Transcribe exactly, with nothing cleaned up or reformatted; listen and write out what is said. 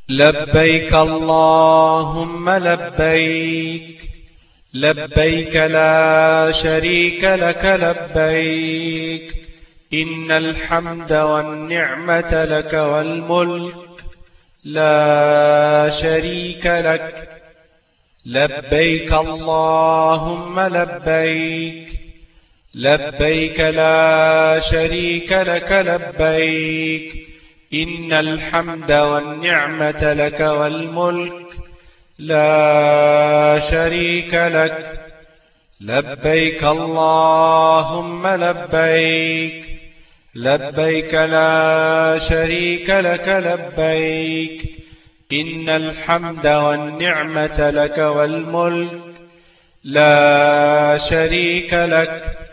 لبيك اللهم لبيك، لبيك لا شريك لك لبيك، إن الحمد والنعمة لك والملك لا شريك لك. لبيك اللهم لبيك، لبيك لا شريك لك لبيك، إن الحمد والنعمة لك والملك لا شريك لك. لبيك اللهم لبيك، لبيك لا شريك لك لبيك، إن الحمد والنعمة لك والملك لا شريك لك.